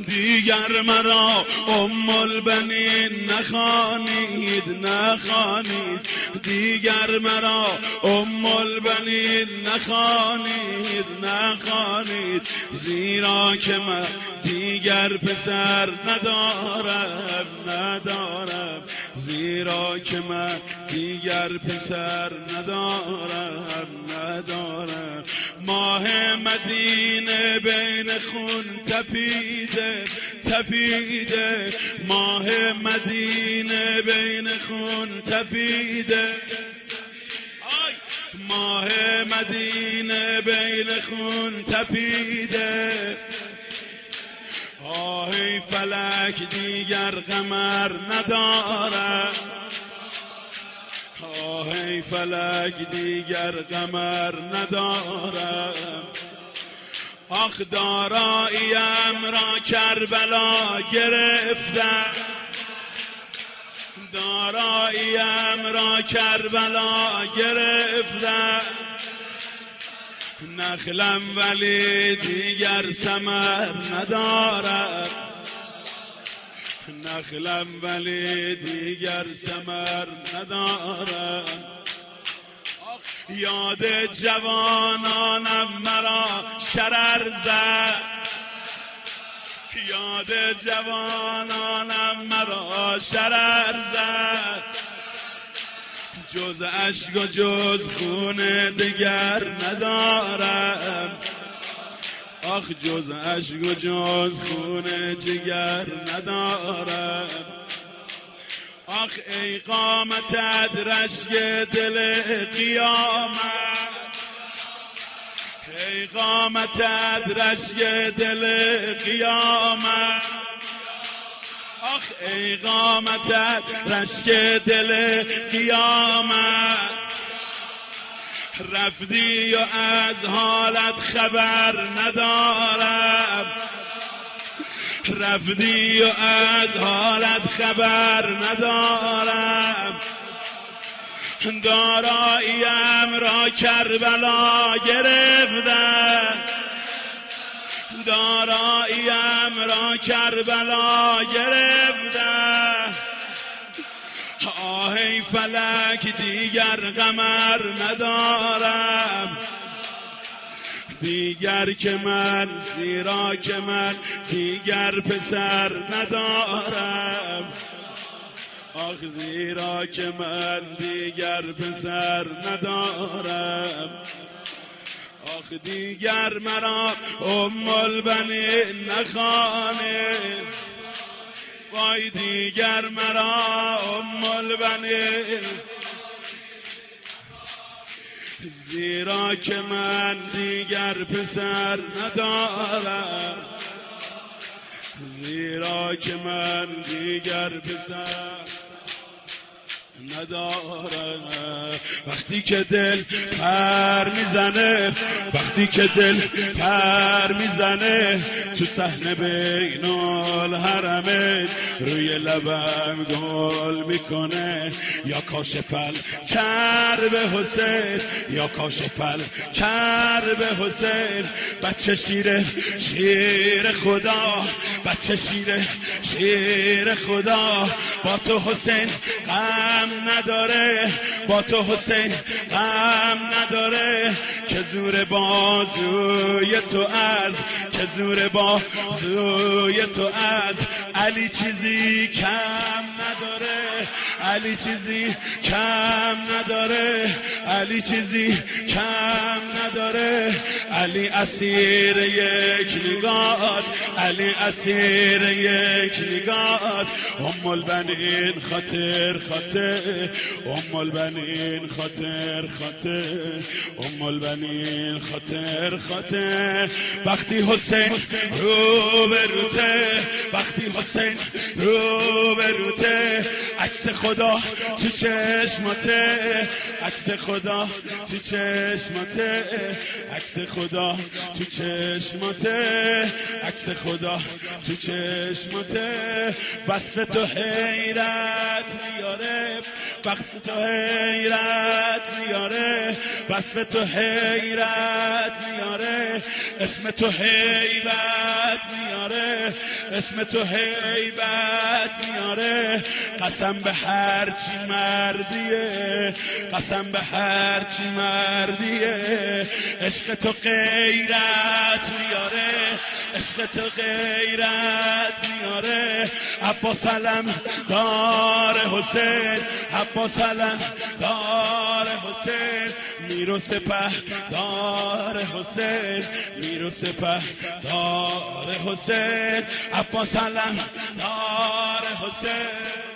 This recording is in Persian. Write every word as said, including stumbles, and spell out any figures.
دیگر مرا ام البنین نخوانید نخوانید دیگر مرا ام البنین نخوانید نخوانید زیرا که من دیگر پسر ندارم ندارم زیرا که من دیگر پسر ندارم ندارم ماه مدینه بین خون تپیده تپیده ماه مدینه بین خون تپیده ماه مدینه بین خون تپیده آهی فلک دیگر قمر ندارم آهی فلک دیگر قمر ندارم آخ داراییم را کربلا گرفتم داراییم را کربلا گرفتم نخلم ولی دیگر ثمر ندارد نخلم ولی دیگر ثمر ندارد یاد جوانانم مرا شرر زد یاد جوانانم مرا شرر زد جز اشک و جز خون دیگر ندارم آخ جز اشک و جز خون جگر ندارم آخ ای قامتت رشک دل قیامت ای قامتت رشک دل قیامت آخ ای قامتت رشک دل قیامت رفتی و از حالت خبر ندارم رفتی و از حالت خبر ندارم داراییم را کربلا گرفتم داراییم را کربلا گرفتم آهی فلک دیگر قمر ندارم دیگر که من زیرا که من دیگر پسر ندارم آخ زیرا که من دیگر پسر ندارم آخ دیگر مرا ام البنین نخوانید وای دیگر مرا ام البنین زیرا که من دیگر پسر ندارم زیرا که من دیگر پسر ندارم وقتی که دل پر میزنه وقتی که دل پر میزنه تو صحنه بین الحرمین روی لبم گل میکنه یا کاش پل کرب حسین یا کاش پل کرب حسین بچه شیر شیر خدا بچه شیر شیر خدا با تو حسین غم نداره با تو حسین غم نداره که زور بازوی تو از که زور بازوی تو از علی چیزی کم نداره علی چیزی کم نداره علی چیزی کم نداره علی اسیر یک نگاه علی اسیر یک نگاه ام البنین خاطر خاطر ام البنین خاطر خاطر ام البنین خاطر خاطر وقتی حسین رو به روته وقتی حسین رو به روته عکس خدا تو چشماته عکس خدا تو چشماته عکس خدا تو چشماته عکس خدا تو چشماته وصف تو حیرت میاره وصف تو حیرت میاره وصف تو حیرت میاره میاره، اسم تو هیبت میاره، اسم تو هیبت میاره. قسم به هر چی مردیه، قسم به هر چی مردیه. عشق تو غیرت میاره، عشق تو غیرت میاره. عباس علم دار حسین، عباس علم دار حسین. میر و سپه دار حسین، میر و سپه دار حسین. عباس علم دار حسین.